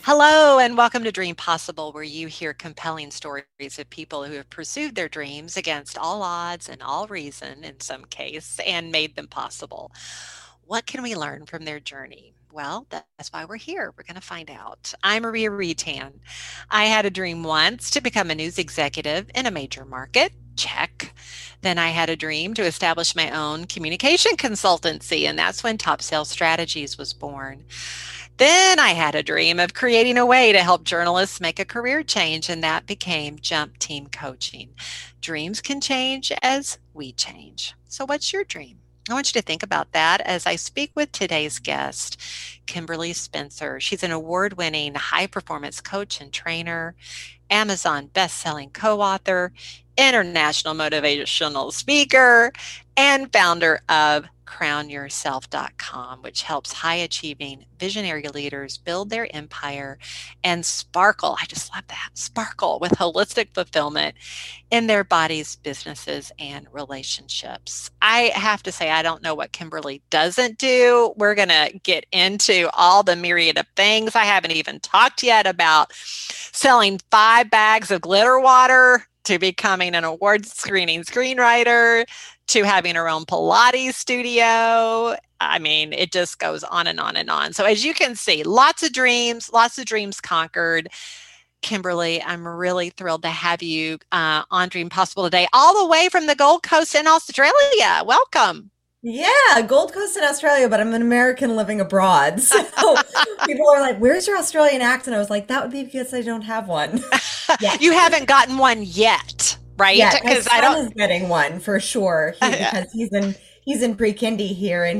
Hello, and welcome to Dream Possible, where you hear compelling stories of people who have pursued their dreams against all odds and all reason, in some case, and made them possible. What can we learn from their journey? Well, that's why we're here. We're going to find out. I'm Maria Retan. I had a dream once to become a news executive in a major market. Check. Then I had a dream to establish my own communication consultancy, and that's when Top Sales Strategies was born. Then I had a dream of creating a way to help journalists make a career change, and that became Jump Team Coaching. Dreams can change as we change. So, what's your dream? I want you to think about that as I speak with today's guest, Kimberly Spencer. She's an award winning high performance coach and trainer, Amazon best-selling co-author, international motivational speaker, and founder of crownyourself.com, which helps high achieving visionary leaders build their empire and sparkle. I just love that, sparkle with holistic fulfillment in their bodies, businesses, and relationships. I have to say, I don't know what Kimberly doesn't do. We're going to get into all the myriad of things. I haven't even talked yet about selling 5 bags of glitter water, to becoming an award screening screenwriter, to having her own Pilates studio. I mean, it just goes on and on and on. So as you can see, lots of dreams conquered. Kimberly, I'm really thrilled to have you on Dream Possible today, all the way from the Gold Coast in Australia. Welcome. Yeah, Gold Coast in Australia, but I'm an American living abroad. So people are like, "Where's your Australian accent?" I was like, "That would be because I don't have one." Yeah. You haven't gotten one yet, right? Yeah, my Because I son don't. is getting one for sure. Because he's in pre-kindy here, and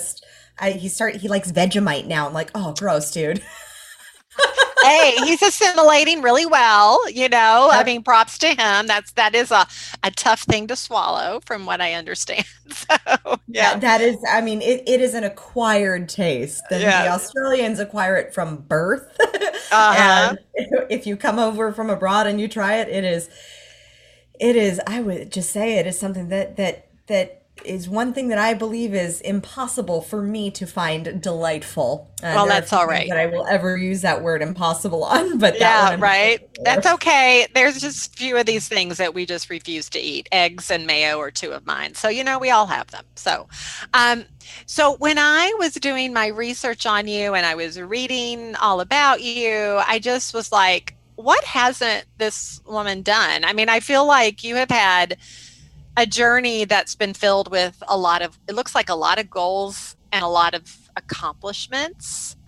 he likes Vegemite now. I'm like, "Oh, gross, dude." Hey, he's assimilating really well, you know. I Yep. mean, props to him. That is a tough thing to swallow, from what I understand. So, Yeah, yeah. that is, I mean, it is an acquired taste. Then the Yes. Australians acquire it from birth. Uh-huh. And if you come over from abroad and you try it, it is, I would just say it is something that is one thing that I believe is impossible for me to find delightful. Well, There are a that's few all things right. that I will ever use that word impossible on, but that one Yeah, I'm right. for. That's okay. There's just a few of these things that we just refuse to eat. Eggs and mayo are 2 of mine. So, we all have them. Um, so when I was doing my research on you and I was reading all about you, I just was like, what hasn't this woman done? I mean, I feel like you have had a journey that's been filled with it looks like a lot of goals and a lot of accomplishments.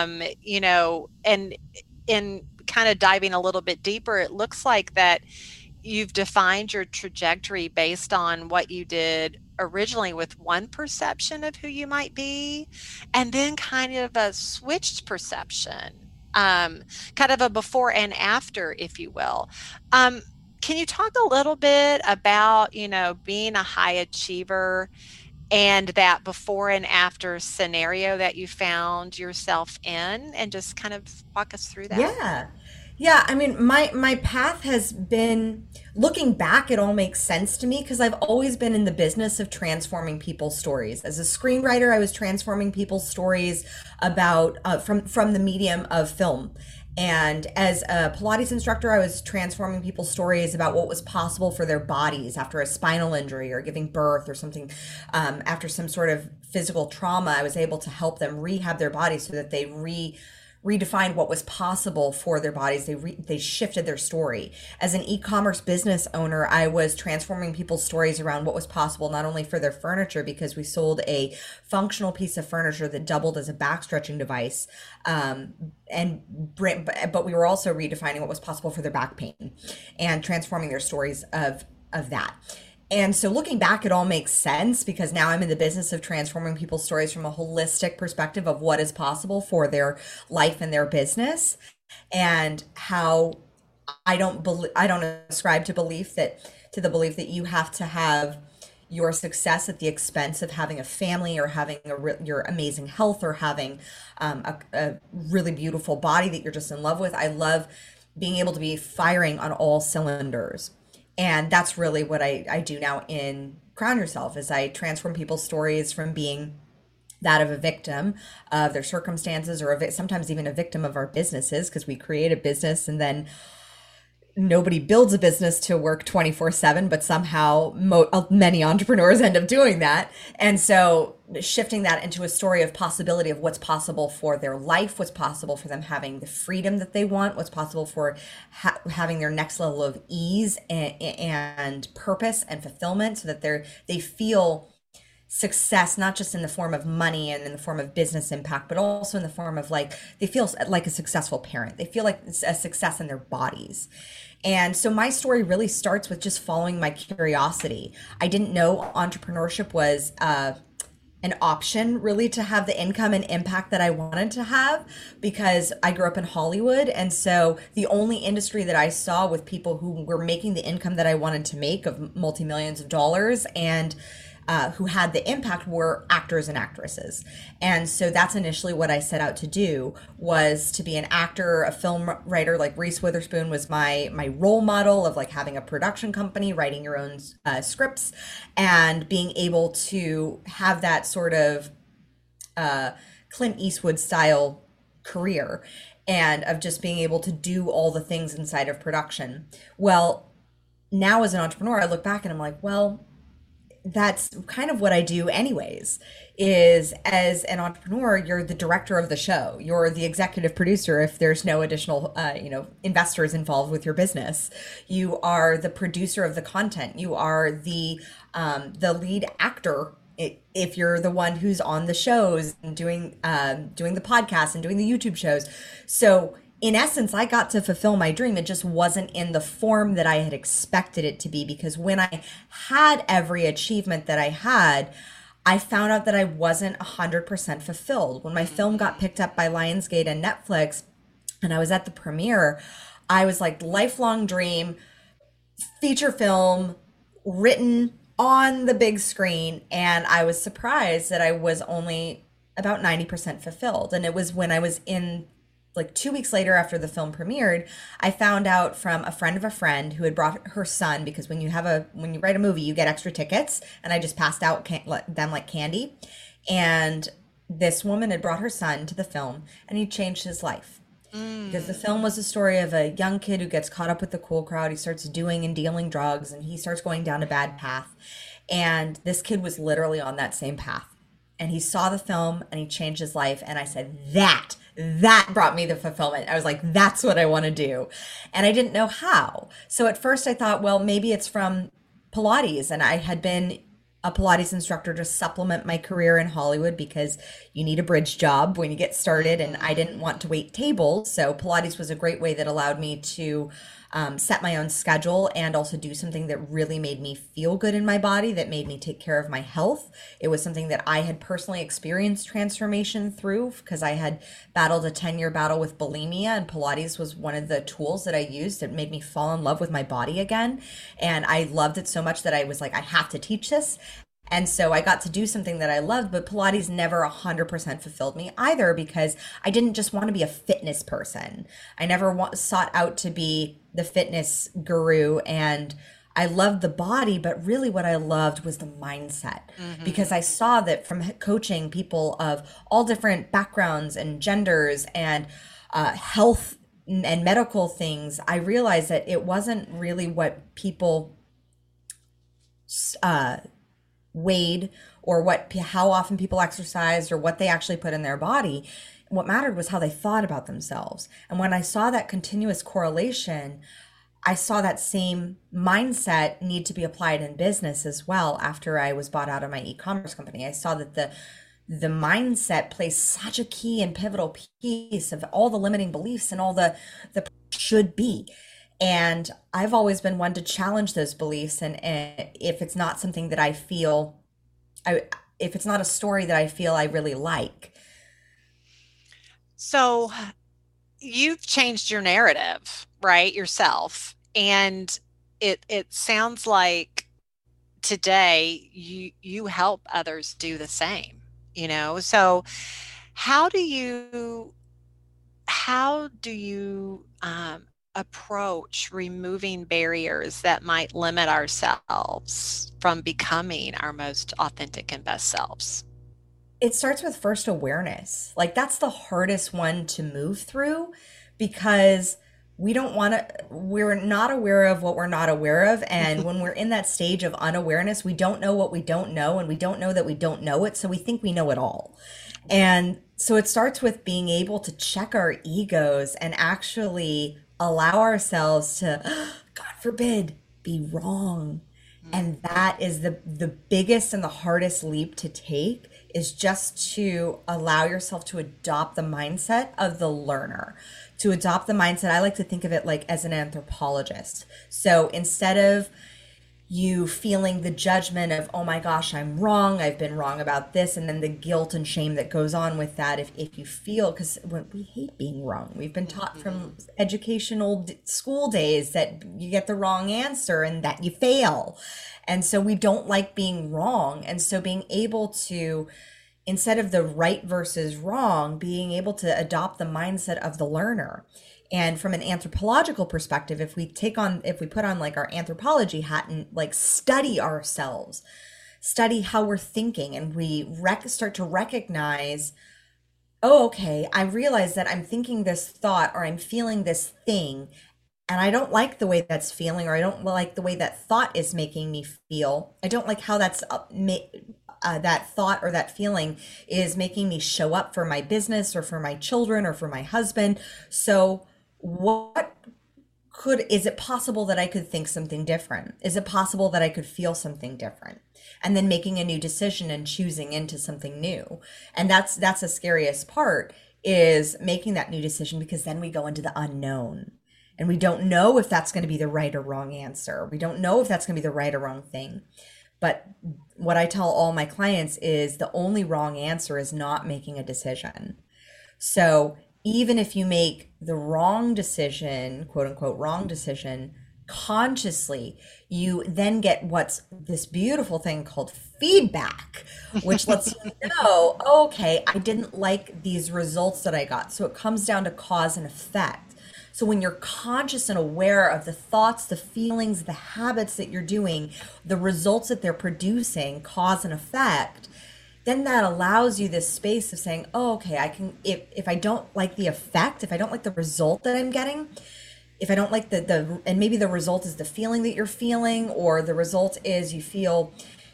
And in kind of diving a little bit deeper, it looks like that you've defined your trajectory based on what you did originally with one perception of who you might be, and then kind of a switched perception, kind of a before and after, if you will. Um, can you talk a little bit about, being a high achiever and that before and after scenario that you found yourself in, and just kind of walk us through that? Yeah. Yeah, I mean, my path has been, looking back, it all makes sense to me because I've always been in the business of transforming people's stories. As a screenwriter, I was transforming people's stories about from the medium of film. And as a Pilates instructor, I was transforming people's stories about what was possible for their bodies after a spinal injury or giving birth or something, after some sort of physical trauma. I was able to help them rehab their bodies so that they redefined what was possible for their bodies. They shifted their story. As an e-commerce business owner, I was transforming people's stories around what was possible, not only for their furniture, because we sold a functional piece of furniture that doubled as a back stretching device, but we were also redefining what was possible for their back pain and transforming their stories of that. And so looking back, it all makes sense because now I'm in the business of transforming people's stories from a holistic perspective of what is possible for their life and their business, and how I don't ascribe to the belief that you have to have your success at the expense of having a family or having your amazing health or having a really beautiful body that you're just in love with. I love being able to be firing on all cylinders. And that's really what I do now in Crown Yourself is I transform people's stories from being that of a victim of their circumstances, or sometimes even a victim of our businesses, because we create a business and then nobody builds a business to work 24/7, but somehow many entrepreneurs end up doing that. And so shifting that into a story of possibility of what's possible for their life, what's possible for them having the freedom that they want, what's possible for having their next level of ease and purpose and fulfillment, so that they feel success, not just in the form of money and in the form of business impact, but also in the form of like, they feel like a successful parent. They feel like it's a success in their bodies. And so my story really starts with just following my curiosity. I didn't know entrepreneurship was an option really to have the income and impact that I wanted to have, because I grew up in Hollywood. And so the only industry that I saw with people who were making the income that I wanted to make of multi-millions of dollars and who had the impact were actors and actresses. And so that's initially what I set out to do, was to be an actor, a film writer. Like Reese Witherspoon was my role model of like having a production company, writing your own scripts, and being able to have that sort of Clint Eastwood style career, and of just being able to do all the things inside of production. Well, now as an entrepreneur, I look back and I'm like, well, that's kind of what I do anyways. Is as an entrepreneur, you're the director of the show, you're the executive producer if there's no additional investors involved with your business, you are the producer of the content, you are the lead actor if you're the one who's on the shows and doing the podcast and doing the YouTube shows. So in essence, I got to fulfill my dream. It just wasn't in the form that I had expected it to be, because when I had every achievement that I had, I found out that I wasn't 100% fulfilled. When my film got picked up by Lionsgate and Netflix, and I was at the premiere, I was like, lifelong dream, feature film, written on the big screen. And I was surprised that I was only about 90% fulfilled. And it was when I was in, like 2 weeks later after the film premiered, I found out from a friend of a friend who had brought her son, because when you write a movie, you get extra tickets, and I just passed out them like candy. And this woman had brought her son to the film, and he changed his life. Because the film was a story of a young kid who gets caught up with the cool crowd. He starts doing and dealing drugs, and he starts going down a bad path. And this kid was literally on that same path. And he saw the film and he changed his life. And I said, that brought me the fulfillment. I was like, that's what I want to do. And I didn't know how. So at first I thought, well, maybe it's from Pilates. And I had been a Pilates instructor to supplement my career in Hollywood, because you need a bridge job when you get started. And I didn't want to wait tables. So Pilates was a great way that allowed me to set my own schedule and also do something that really made me feel good in my body, that made me take care of my health. It was something that I had personally experienced transformation through, because I had battled a 10-year battle with bulimia, and Pilates was one of the tools that I used that made me fall in love with my body again. And I loved it so much that I was like, I have to teach this. And so I got to do something that I loved, but Pilates never 100% fulfilled me either, because I didn't just want to be a fitness person. I never sought out to be the fitness guru, and I loved the body, but really what I loved was the mindset, because I saw that from coaching people of all different backgrounds and genders and health and medical things, I realized that it wasn't really what people weighed, or how often people exercised, or what they actually put in their body. What mattered was how they thought about themselves. And when I saw that continuous correlation, I saw that same mindset need to be applied in business as well. After I was bought out of my e-commerce company, I saw that the mindset plays such a key and pivotal piece of all the limiting beliefs and all the should be. And I've always been one to challenge those beliefs. And if it's not something that I feel, if it's not a story that I feel I really like. So you've changed your narrative, right, yourself. And it sounds like today you help others do the same, So how do you approach removing barriers that might limit ourselves from becoming our most authentic and best selves? it starts with first awareness. Like that's the hardest one to move through because we're not aware of what we're not aware of. And when we're in that stage of unawareness, we don't know what we don't know, and we don't know that we don't know it. So we think we know it all. And so it starts with being able to check our egos and actually allow ourselves to, God forbid, be wrong. And that is the biggest and the hardest leap to take, is just to allow yourself to adopt the mindset of the learner, to adopt the mindset. I like to think of it like as an anthropologist. So instead of you feeling the judgment of, oh my gosh, I'm wrong, I've been wrong about this, and then the guilt and shame that goes on with that, if you feel, because we hate being wrong. We've been taught from educational school days that you get the wrong answer and that you fail. And so we don't like being wrong. And so being able to, instead of the right versus wrong, being able to adopt the mindset of the learner. And from an anthropological perspective, if we put on like our anthropology hat and like study ourselves, study how we're thinking, and we start to recognize, oh, okay, I realize that I'm thinking this thought or I'm feeling this thing, and I don't like the way that's feeling, or I don't like the way that thought is making me feel. I don't like how that thought or that feeling is making me show up for my business or for my children or for my husband. So is it possible that I could think something different? Is it possible that I could feel something different? And then making a new decision and choosing into something new. And that's the scariest part, is making that new decision, because then we go into the unknown. And we don't know if that's going to be the right or wrong answer. We don't know if that's going to be the right or wrong thing. But what I tell all my clients is the only wrong answer is not making a decision. So even if you make the wrong decision, quote unquote, wrong decision, consciously, you then get what's this beautiful thing called feedback, which lets you know, okay, I didn't like these results that I got. So it comes down to cause and effect. So when you're conscious and aware of the thoughts, the feelings, the habits that you're doing, the results that they're producing, cause and effect, then that allows you this space of saying, oh, okay, I can, if I don't like the effect, if I don't like the result that I'm getting, if I don't like and maybe the result is the feeling that you're feeling, or the result is you feel,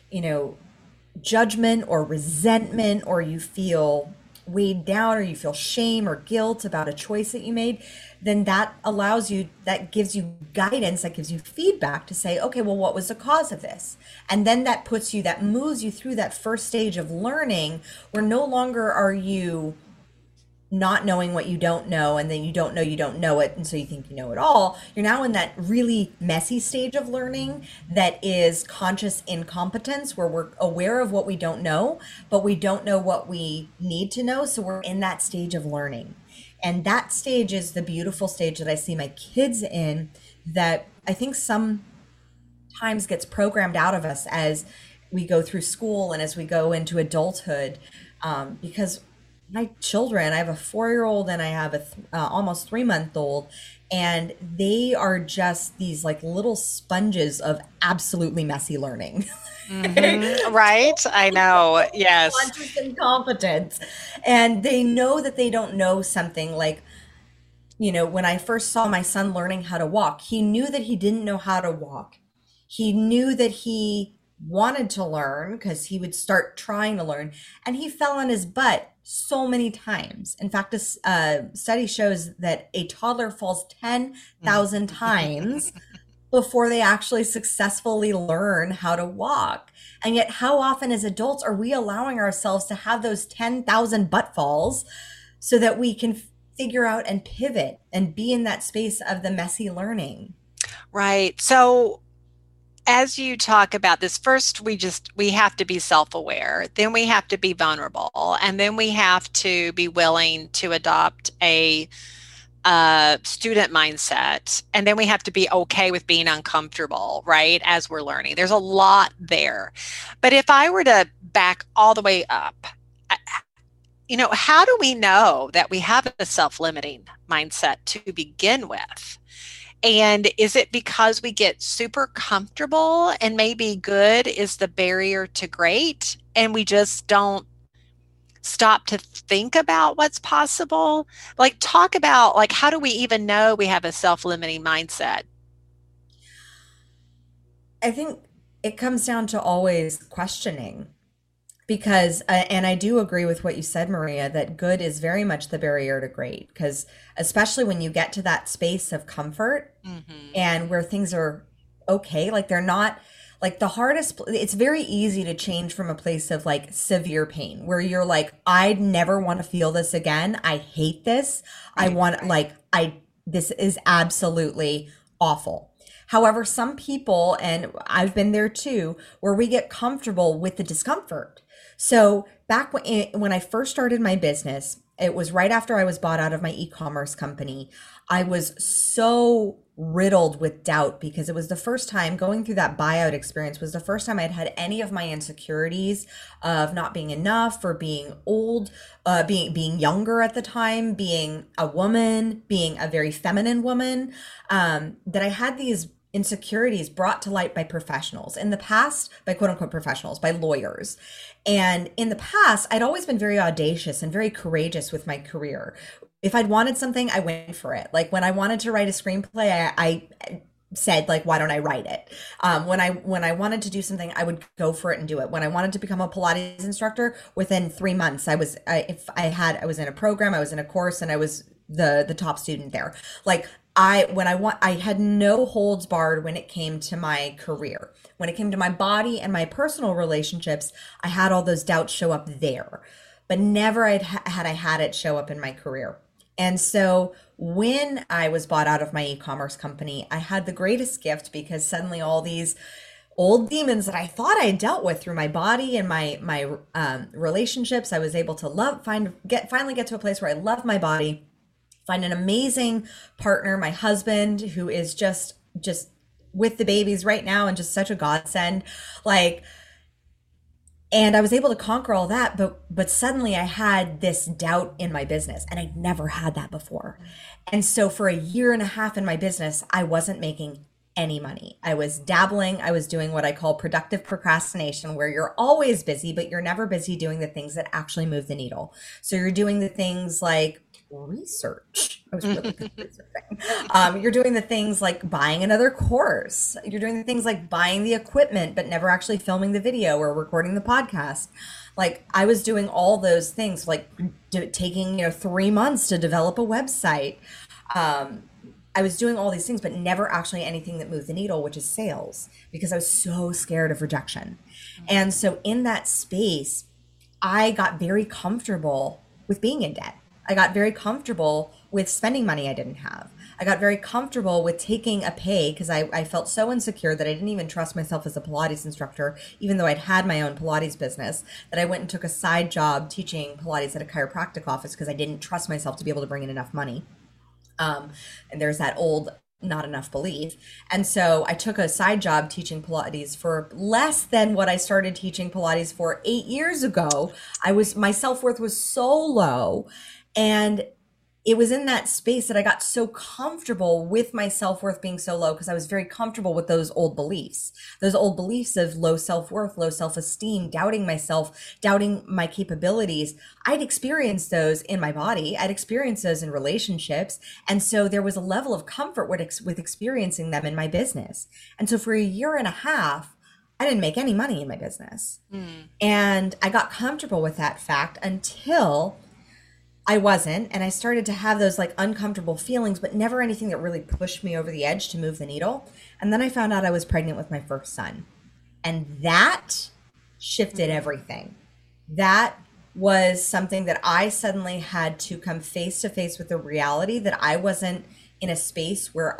judgment or resentment, or you feel weighed down, or you feel shame or guilt about a choice that you made, then that gives you guidance, that gives you feedback to say, okay, well, what was the cause of this? And then that moves you through that first stage of learning, where no longer are you not knowing what you don't know, and then you don't know it, and so you think you know it all. You're now in that really messy stage of learning that is conscious incompetence, where we're aware of what we don't know, but we don't know what we need to know. So we're in that stage of learning. And that stage is the beautiful stage that I see my kids in, that I think sometimes gets programmed out of us as we go through school and as we go into adulthood, because my children, I have a 4-year-old and I have a almost 3-month-old, and they are just these like little sponges of absolutely messy learning. Mm-hmm. Right? I know. Yes. Conscious incompetence. And they know that they don't know something. Like, when I first saw my son learning how to walk, he knew that he didn't know how to walk. He knew that he wanted to learn, because he would start trying to learn, and he fell on his butt so many times. In fact, a study shows that a toddler falls 10,000 times before they actually successfully learn how to walk. And yet, how often as adults are we allowing ourselves to have those 10,000 butt falls so that we can figure out and pivot and be in that space of the messy learning? Right. So as you talk about this, first we have to be self-aware, then we have to be vulnerable, and then we have to be willing to adopt a student mindset, and then we have to be okay with being uncomfortable, right, as we're learning. There's a lot there. But if I were to back all the way up, how do we know that we have a self-limiting mindset to begin with? And is it because we get super comfortable and maybe good is the barrier to great, and we just don't stop to think about what's possible? Like, talk about, like, how do we even know we have a self-limiting mindset? I think it comes down to always questioning because, and I do agree with what you said, Maria, that good is very much the barrier to great. Because especially when you get to that space of comfort Hmm. and where things are okay, like they're not like the hardest, it's very easy to change from a place of like severe pain where you're like, I never want to feel this again. I hate this. I Right. want, like, this is absolutely awful. However, some people, and I've been there too, where we get comfortable with the discomfort. So back when I first started my business, it was right after I was bought out of my e-commerce company. I was so riddled with doubt because it was the first time going through that buyout experience was the first time I'd had any of my insecurities of not being enough or being old, being younger at the time, being a woman, being a very feminine woman, that I had these insecurities brought to light by professionals in the past, by quote unquote professionals, by lawyers. And in the past, I'd always been very audacious and very courageous with my career. If I'd wanted something, I went for it. Like when I wanted to write a screenplay, I said like, why don't I write it? When I wanted to do something, I would go for it and do it. When I wanted to become a Pilates instructor, within 3 months, I was in a program, I was in a course, and I was the top student there. Like I had no holds barred when it came to my career. When it came to my body and my personal relationships, I had all those doubts show up there, but never had I had it show up in my career. And so when I was bought out of my e-commerce company, I had the greatest gift because suddenly all these old demons that I thought I dealt with through my body and my relationships, I was able to finally get to a place where I love my body, find an amazing partner, my husband, who is just with the babies right now and just such a godsend. Like, and I was able to conquer all that, but suddenly I had this doubt in my business and I'd never had that before. And so for a year and a half in my business, I wasn't making any money. I was dabbling, I was doing what I call productive procrastination, where you're always busy, but you're never busy doing the things that actually move the needle. So you're doing the things like research. I was really good at researching. You're doing the things like buying another course. You're doing the things like buying the equipment, but never actually filming the video or recording the podcast. Like I was doing all those things, like taking 3 months to develop a website. Um, I was doing all these things, but never actually anything that moved the needle, which is sales, because I was so scared of rejection. And so in that space, I got very comfortable with being in debt. I got very comfortable with spending money I didn't have. I got very comfortable with taking a pay because I felt so insecure that I didn't even trust myself as a Pilates instructor, even though I'd had my own Pilates business, that I went and took a side job teaching Pilates at a chiropractic office because I didn't trust myself to be able to bring in enough money. And there's that old not enough belief. And so I took a side job teaching Pilates for less than what I started teaching Pilates for 8 years ago. My self-worth was so low. And it was in that space that I got so comfortable with my self-worth being so low because I was very comfortable with those old beliefs of low self-worth, low self-esteem, doubting myself, doubting my capabilities. I'd experienced those in my body. I'd experienced those in relationships. And so there was a level of comfort with experiencing them in my business. And so for a year and a half, I didn't make any money in my business. Mm. And I got comfortable with that fact until I wasn't. And I started to have those like uncomfortable feelings, but never anything that really pushed me over the edge to move the needle. And then I found out I was pregnant with my first son. And that shifted Mm. everything. That was something that I suddenly had to come face to face with the reality that I wasn't in a space where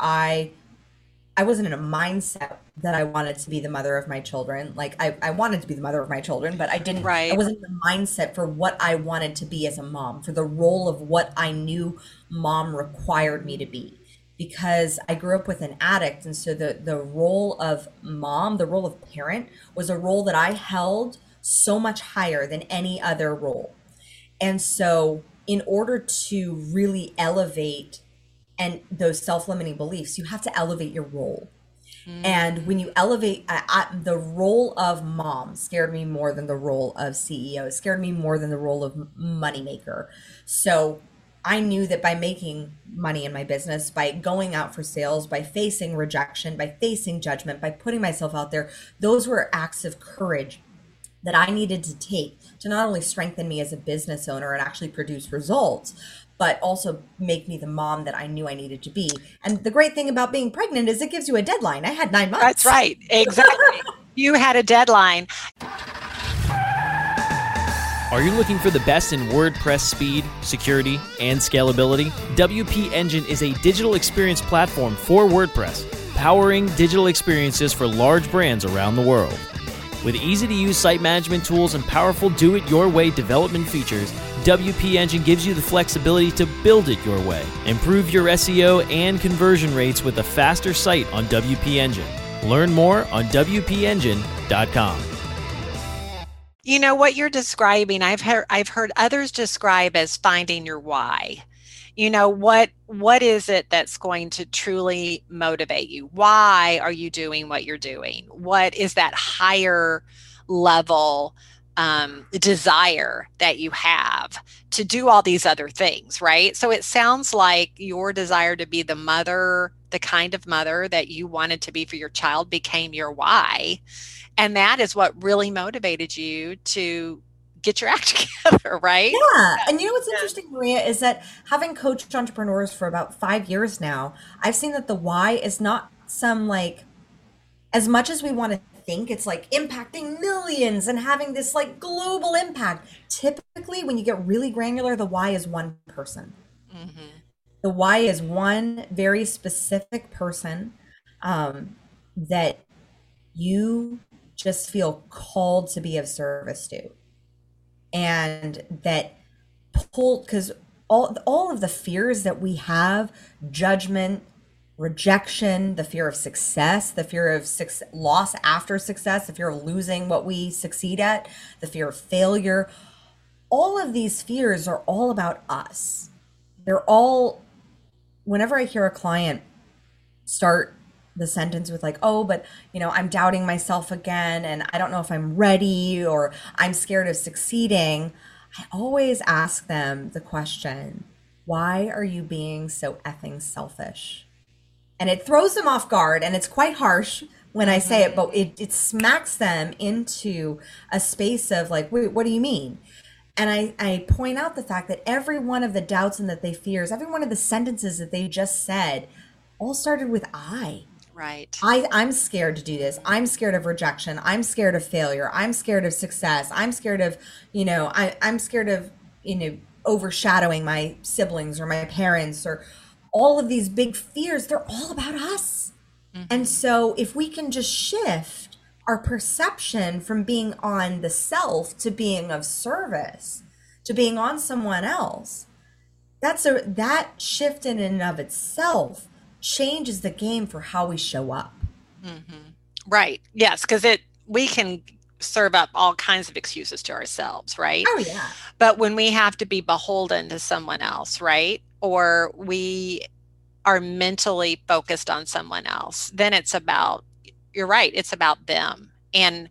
I wasn't in a mindset that I wanted to be the mother of my children. Like I wanted to be the mother of my children, but I Right. wasn't in the mindset for what I wanted to be as a mom, for the role of what I knew mom required me to be. Because I grew up with an addict. And so the role of mom, the role of parent was a role that I held so much higher than any other role. And so in order to really elevate and those self-limiting beliefs, you have to elevate your role. And when you elevate, the role of mom scared me more than the role of CEO. It scared me more than the role of moneymaker. So I knew that by making money in my business, by going out for sales, by facing rejection, by facing judgment, by putting myself out there, those were acts of courage that I needed to take to not only strengthen me as a business owner and actually produce results, but also make me the mom that I knew I needed to be. And the great thing about being pregnant is it gives you a deadline. I had 9 That's months. right. Exactly. You had a deadline. Are you looking for the best in WordPress speed, security, and scalability? WP Engine is a digital experience platform for WordPress, powering digital experiences for large brands around the world. With easy-to-use site management tools and powerful do-it-your-way development features, WP Engine gives you the flexibility to build it your way. Improve your SEO and conversion rates with a faster site on WP Engine. Learn more on WPEngine.com. You know what you're describing, I've heard others describe as finding your why. You know, what is it that's going to truly motivate you? Why are you doing what you're doing? What is that higher level desire that you have to do all these other things, right? So it sounds like your desire to be the mother, the kind of mother that you wanted to be for your child, became your why. And that is what really motivated you to get your act together, right? Yeah. And you know what's interesting, Maria, is that having coached entrepreneurs for about 5 years now, I've seen that the why is not some like, as much as we want to think it's like impacting millions and having this like global impact. Typically, when you get really granular, the why is one person. Mm-hmm. The why is one very specific person that you just feel called to be of service to. And that pull, because all of the fears that we have, judgment, rejection, the fear of success, the fear of loss after success, the fear of losing what we succeed at, the fear of failure, all of these fears are all about us. They're all, whenever I hear a client start the sentence with like, oh, but I'm doubting myself again, and I don't know if I'm ready, or I'm scared of succeeding, I always ask them the question, why are you being so effing selfish? And it throws them off guard, and it's quite harsh when I say it, but it smacks them into a space of like, wait, what do you mean? And I point out the fact that every one of the doubts and that they fears, every one of the sentences that they just said, all started with I. Right. I'm scared to do this. I'm scared of rejection. I'm scared of failure. I'm scared of success. I'm scared of, I'm scared of, overshadowing my siblings or my parents, or all of these big fears. They're all about us. Mm-hmm. And so if we can just shift our perception from being on the self to being of service, to being on someone else, that shift in and of itself changes the game for how we show up. Mm-hmm. Right. Yes, because we can serve up all kinds of excuses to ourselves, right? Oh yeah. But when we have to be beholden to someone else, right? Or we are mentally focused on someone else, then you're right, it's about them. And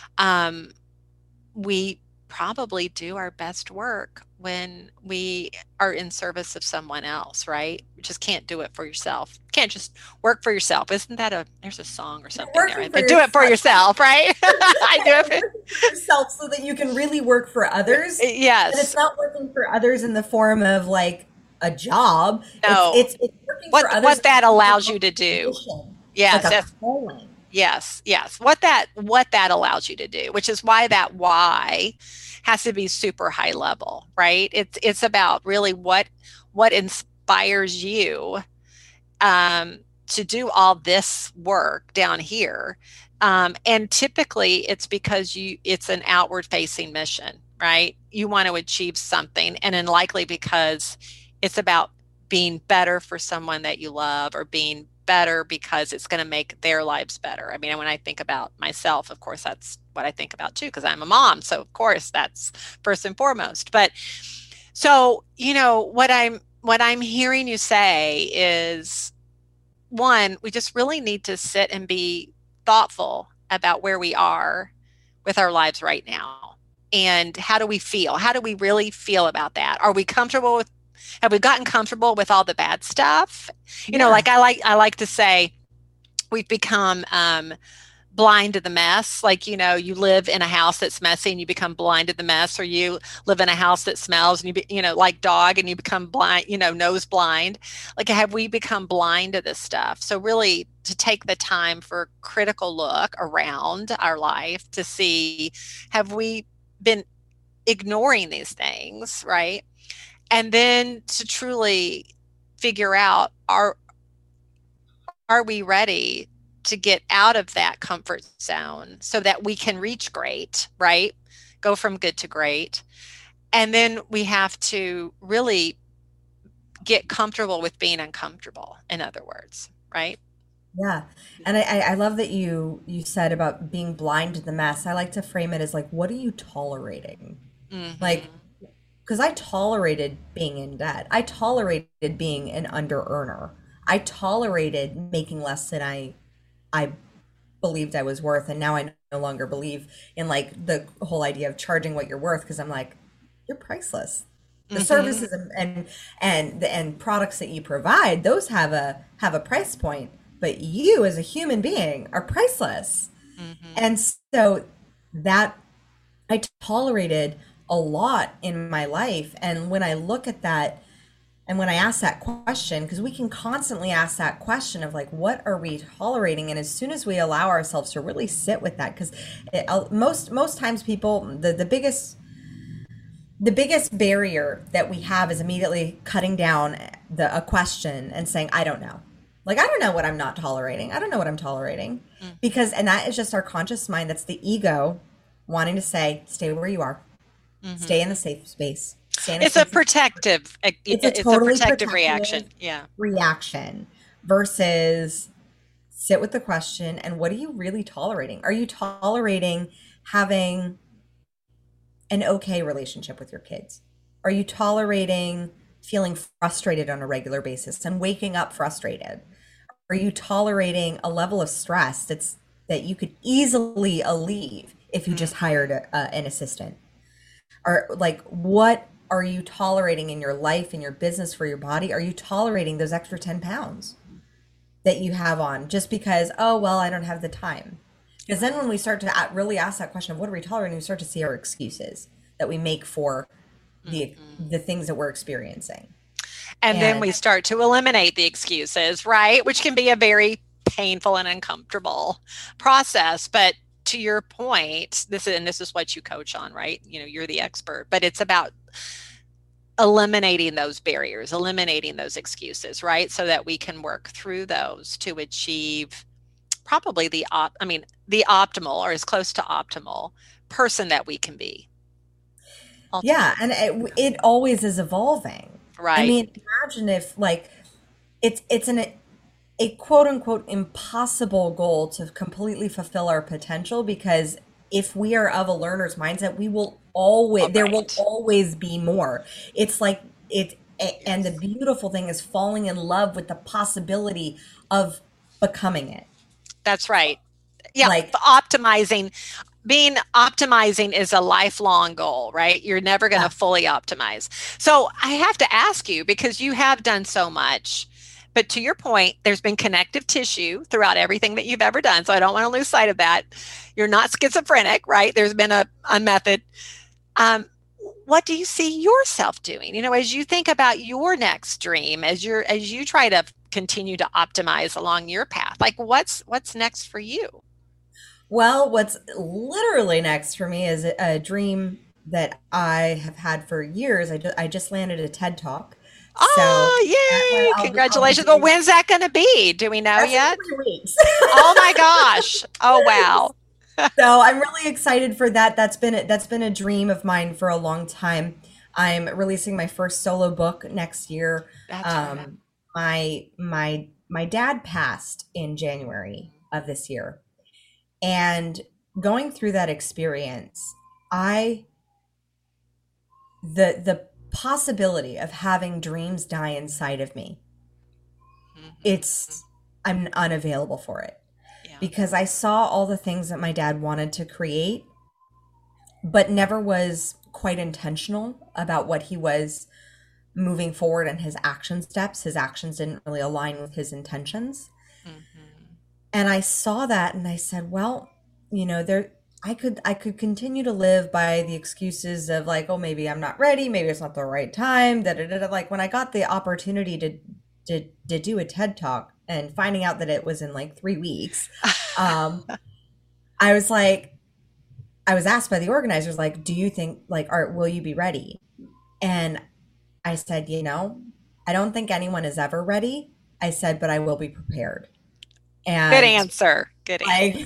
we probably do our best work when we are in service of someone else, right? You just can't do it for yourself. You can't just work for yourself. Isn't that there's a song or something there, right? But do it for yourself, right? I do it for yourself so that you can really work for others. Yes. And it's not working for others in the form of like a job. No. It's working for others. What that allows you to do. Yes. Like a calling. Yes. What that allows you to do, which is why that why has to be super high level, right? It's about really what inspires you to do all this work down here. And typically it's because it's an outward facing mission, right? You want to achieve something, and then likely because it's about being better for someone that you love, or being better because it's going to make their lives better. I mean, when I think about myself, of course, that's what I think about too, because I'm a mom. So of course that's first and foremost. But so, what I'm hearing you say is one, we just really need to sit and be thoughtful about where we are with our lives right now. And how do we feel? How do we really feel about that? Are we comfortable with, have we gotten comfortable with all the bad stuff? You know, Yeah. like I like to say, we've become blind to the mess. Like, you know, you live in a house that's messy and you become blind to the mess, or you live in a house that smells and you know, like dog, and you become blind, you know, nose blind. Like, have we become blind to this stuff? So really to take the time for a critical look around our life to see, have we been ignoring these things, right? And then to truly figure out, are we ready to get out of that comfort zone so that we can reach great, right? Go from good to great. And then we have to really get comfortable with being uncomfortable, in other words, right? Yeah. And I love that you said about being blind to the mess. I like to frame it as like, what are you tolerating? Like, Mm-hmm. because I tolerated being in debt. I tolerated being an under earner. I tolerated making less than I believed I was worth, and now I no longer believe in like the whole idea of charging what you're worth, because I'm like, you're priceless. The Mm-hmm. services and products that you provide, those have a price point, but you as a human being are priceless. Mm-hmm. And so that I tolerated a lot in my life. And when I look at that, and when I ask that question, because we can constantly ask that question of like, what are we tolerating? And as soon as we allow ourselves to really sit with that, because most times people, the biggest barrier that we have is immediately cutting down a question and saying, I don't know. Like, I don't know what I'm not tolerating. I don't know what I'm tolerating. Because, and that is just our conscious mind. That's the ego wanting to say, stay where you are, stay in Mm-hmm. a safe space, stay in a It's a space. protective, It's a it's a totally protective protective reaction. Yeah. reaction versus sit with the question and what are you really tolerating? Are you tolerating having an okay relationship with your kids? Are you tolerating feeling frustrated on a regular basis and waking up frustrated? Are you tolerating a level of stress that you could easily alleviate if you just hired Mm-hmm. an assistant? Or like, what are you tolerating in your life, in your business, for your body? Are you tolerating those extra 10 pounds that you have on just because, oh, well, I don't have the time? Because then when we start to really ask that question of what are we tolerating, we start to see our excuses that we make for Mm-hmm. the things that we're experiencing. And then And we start to eliminate the excuses, right? Which can be a very painful and uncomfortable process. But to your point, this is what you coach on, right? You know, you're the expert, but it's about eliminating those barriers, eliminating those excuses, right? So that we can work through those to achieve probably the optimal, or as close to optimal person that we can be yeah, ultimately. and it always is evolving. I Right. mean, imagine if like it's a quote unquote impossible goal to completely fulfill our potential, because if we are of a learner's mindset, we will All always, there will right. always be more. It's like and the Yes. beautiful thing is falling in love with the possibility of becoming it. That's right. Yeah, Like, optimizing, being optimizing is a lifelong goal, right? You're never going yeah, to fully optimize. So I have to ask you, because you have done so much, but to your point, there's been connective tissue throughout everything that you've ever done. So I don't want to lose sight of that. You're not schizophrenic, right? There's been a method. Um, what do you see yourself doing? You know, as you think about your next dream, as you try to continue to optimize along your path, like what's next for you? well, what's literally next for me is a dream that I have had for years. I just landed a TED Talk. So Oh, that way yay! I'll be Congratulations. Well, doing, when's that going to be? Do we know that's in yet? 3 weeks. Oh my gosh. Oh wow. So I'm really excited for that. That's been a dream of mine for a long time. I'm releasing my first solo book next year. That's right. Um, my dad passed in January of this year, and going through that experience, I the possibility of having dreams die inside of me. Mhm. It's I'm unavailable for it. Yeah. Because I saw all the things that my dad wanted to create, but never was quite intentional about what he was moving forward and his action steps. His actions didn't really align with his intentions. Mm-hmm. And I saw that and I said, well, I could continue to live by the excuses of like, oh, maybe I'm not ready, maybe it's not the right time. Like when I got the opportunity to do a TED Talk and finding out that it was in like 3 weeks, I was like, I was asked by the organizers, like, do you think like, Art, will you be ready? And I said, I don't think anyone is ever ready. I said, but I will be prepared. And Good answer. Good answer.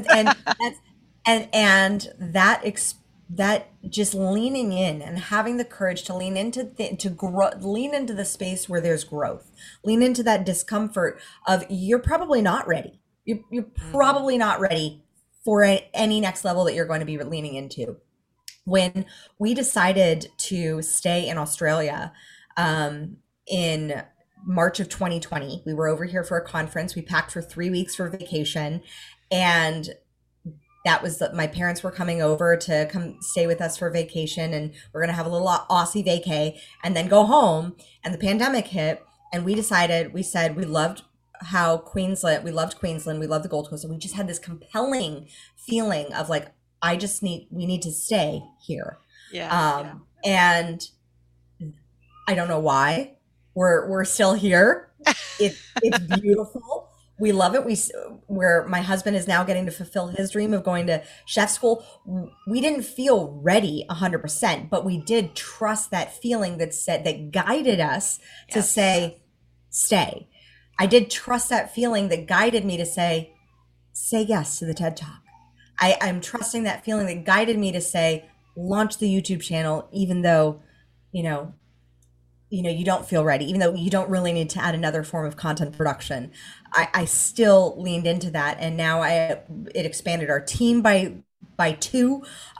And that just leaning in and having the courage to lean into lean into the space where there's growth, lean into that discomfort of you're probably not ready. You're probably not ready for any next level that you're going to be leaning into. When we decided to stay in Australia in March of 2020, we were over here for a conference. We packed for 3 weeks for vacation, and that was my parents were coming over to come stay with us for vacation, and we're going to have a little Aussie vacay and then go home. And the pandemic hit, and we said we loved Queensland, we loved the Gold Coast, and we just had this compelling feeling of like, we need to stay here. And I don't know why we're still here. It's beautiful. We love it. Where my husband is now getting to fulfill his dream of going to chef school. We didn't feel ready 100%, but we did trust that feeling that guided us to say, stay. I did trust that feeling that guided me to say yes to the TED Talk. I'm trusting that feeling that guided me to say, launch the YouTube channel, even though, you don't feel ready, even though you don't really need to add another form of content production. I still leaned into that. And now it expanded our team by 2.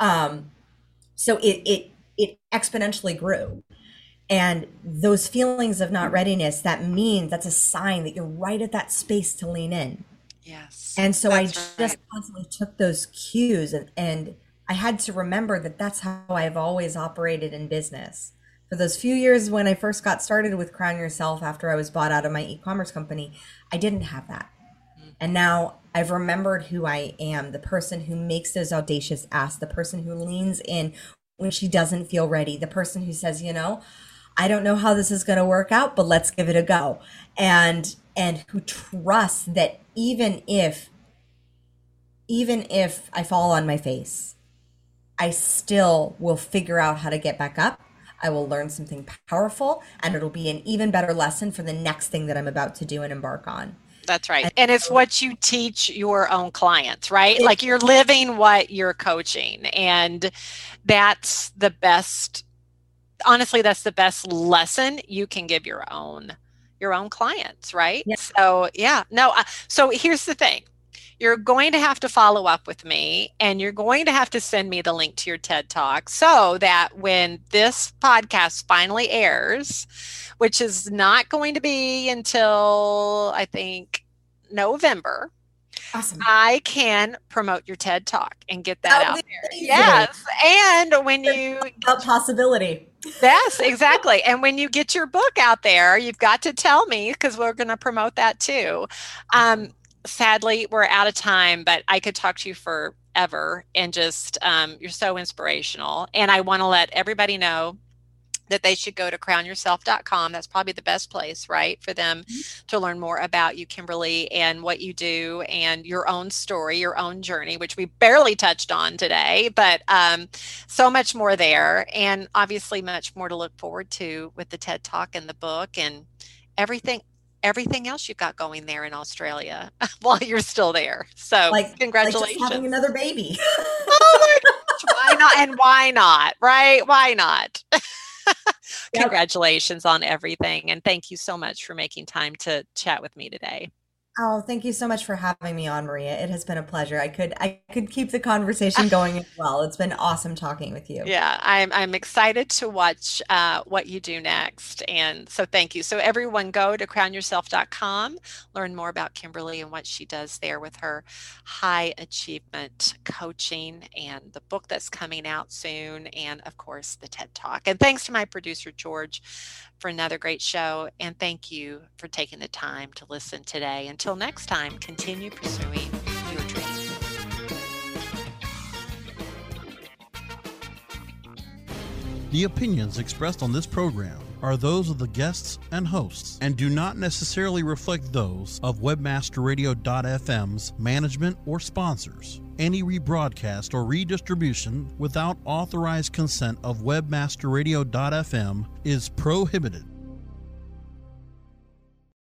So it exponentially grew. And those feelings of not readiness, that's a sign that you're right at that space to lean in. Yes. And so I just constantly took those cues and I had to remember that that's how I've always operated in business. For those few years when I first got started with Crown Yourself after I was bought out of my e-commerce company, I didn't have that. And now I've remembered who I am, the person who makes those audacious asks, the person who leans in when she doesn't feel ready, the person who says, I don't know how this is going to work out, but let's give it a go. And who trusts that even if I fall on my face, I still will figure out how to get back up. I will learn something powerful, and it'll be an even better lesson for the next thing that I'm about to do and embark on. That's right. And it's what you teach your own clients, right? Like you're living what you're coaching. And that's the best, honestly, that's the best lesson you can give your own clients, right? Yeah. So so here's the thing. You're going to have to follow up with me, and you're going to have to send me the link to your TED Talk so that when this podcast finally airs, which is not going to be until I think November, awesome, I can promote your TED Talk and get that out there. Yes. And when you a possibility. Yes, exactly. And when you get your book out there, you've got to tell me, because we're going to promote that too. Sadly, we're out of time, but I could talk to you forever, and just you're so inspirational. And I want to let everybody know that they should go to crownyourself.com. That's probably the best place, right, for them to learn more about you, Kimberly, and what you do, and your own story, your own journey, which we barely touched on today, but so much more there, and obviously much more to look forward to with the TED Talk and the book and everything else you've got going there in Australia while you're still there. So congratulations. Like just having another baby. Oh my gosh, why not? And why not, right? Why not? Congratulations on everything. And thank you so much for making time to chat with me today. Oh, thank you so much for having me on, Maria. It has been a pleasure. I could keep the conversation going as well. It's been awesome talking with you. Yeah, I'm excited to watch what you do next. And so thank you. So everyone go to crownyourself.com, learn more about Kimberly and what she does there with her high achievement coaching and the book that's coming out soon. And of course, the TED Talk. And thanks to my producer, George, for another great show. And thank you for taking the time to listen today. Until next time, continue pursuing your dreams. The opinions expressed on this program are those of the guests and hosts and do not necessarily reflect those of WebmasterRadio.fm's management or sponsors. Any rebroadcast or redistribution without authorized consent of WebmasterRadio.fm is prohibited.